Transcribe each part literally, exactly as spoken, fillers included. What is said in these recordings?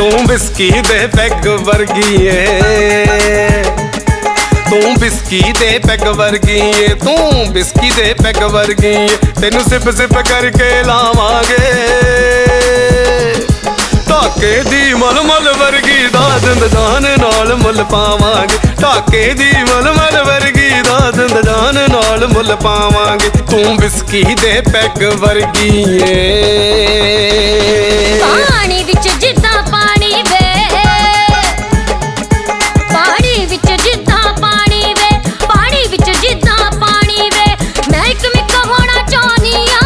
तू बिस्की दे पैग वर्गी है, तू बिस्की दे पैग वर्गी है, तू बिस्की दे पैग वर्गी है। तेनू सिप सिप करके लावांगे ढाके दी मल मल वर्गी दा जिंद जान नाल मुल पावांगे। ढाके दी मल मल वर्गी दा जिंद जान नाल मुल पावांगे। तू बिस्की दे पैग वर्गी है। पानी विच जिद्दां पानी वे, पानी विच जिद्दां पानी वे, पानी विच जिद्दां पानी वे। मैं इक मिक होना चाहनी आ,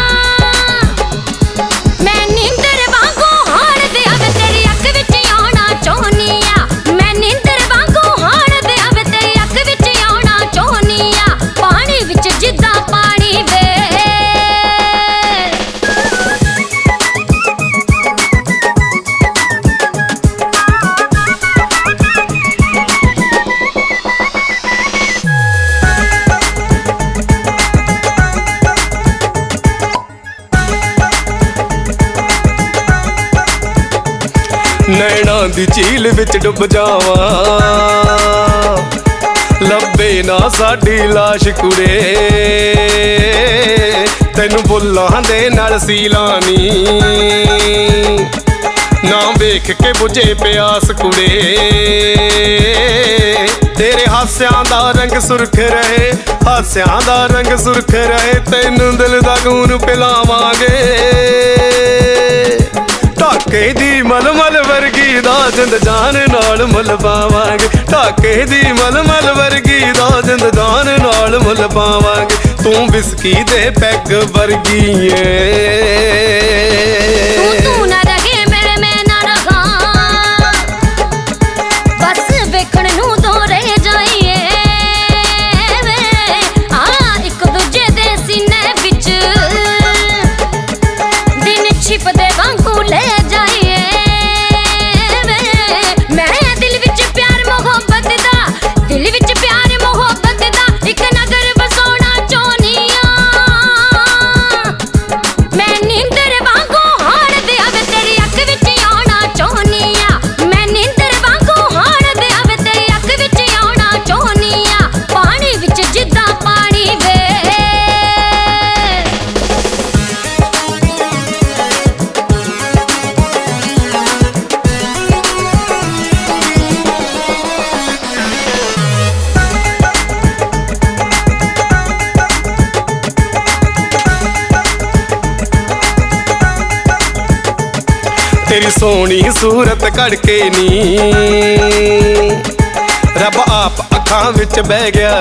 मैं नींदर वांगू हाड़ दे अवे तेरी अख विच आउणा चाहनी आ। मैं नींदर वांगू हाड़ दे अवे तेरी अख विच आउणा चाहनी आ। पानी विच जिद्दां पानी वे। नैना दी झील विच डुब जावां, लब्बे ना साडी लाश कुड़े। तैनू बुल्लां दे नाल सीलानी, ना वेख के बुझे प्यास कुड़े। तेरे हास्यां दा रंग सुरख रहे, हास्यां दा रंग सुरख रहे। तैनू दिल दा खून पिलावांगे ढाके दी मल मल वर्गी दा जिंद जान नाल मुल पावांगे। ढाके दी मल मल वर्गी दा जिंद जान नाल मुल पावांगे। तू बिस्की दे पैग वर्गी है। तू तू ना रहे मेरे मैं ना रहा, बस वेखण नूं दो रह जाइए वे। आ इक दूजे दे सीने विच दिन छिपदे वांगू ले जाइए वे। मैं दिल विच प्यार मोहब्बत दा, दिल विच प्यार मोहब्बत दा इक नगर बसाउणा चाहनी आ। मैं नींदर वांगू हाड़ दे अवे तेरी अख विच आउणा चाहनी आ। मैं नींदर वांगू हाड़ दे अवे तेरी अख विच आउणा चाहनी आ। पानी विच जिद्दां पानी वे। तेरी सोहनी सूरत कड़के नी रब आप अखां विच बह गया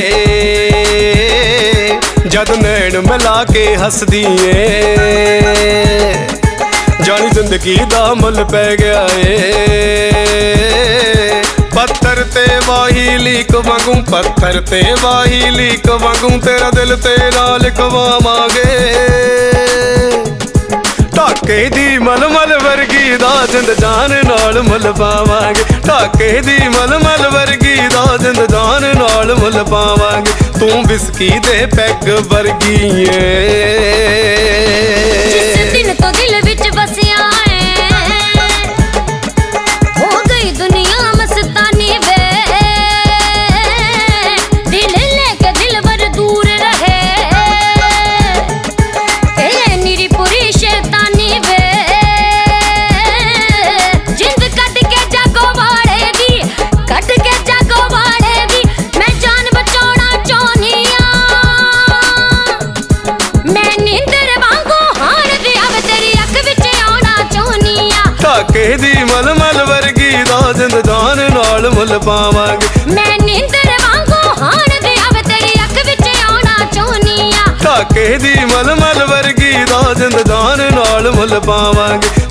ए। जद नैन मिला के हसदी ए, जानी जिंदगी दा मुल पै गया ए। पत्थर ते वाही लीक वांगू, पत्थर ते वाही लीक वांगू तेरा दिल तेरा लिखवावांगे। ढाके दी मल मल वर्गी दा जिंद जान नाल मुल पावांगे। ढाके दी मल मल वर्गी दा जिंद जान नाल मुल पावांगे। तू बिस्की दे पैग वर्गी है। जिस दिन तो दिल विच बसिया है, हो गई दुनिया मस्तानी वे। दिल लेके दिलबर दूर रहे, ए निरी पूरी शैतानी वे। जिंद कट के जागो वाड़ेगी, कट के जागो वाड़ेगी। मैं जान बचाउणा चाहनी आ। मैं नींदर वांगू हाड़ दे अवे तेरी अख विच आउणा चाहनी आ। ढाके दी मल मल वर्गी दा जिंद जान नाल मुल पावांगे। मैं नींदर वांगू हाड़ दे अवे तेरी अख विच आउणा चाहनी आ। ढाके दी मल मल वर्गी दा जिंद जान नाल मुल पावांगे।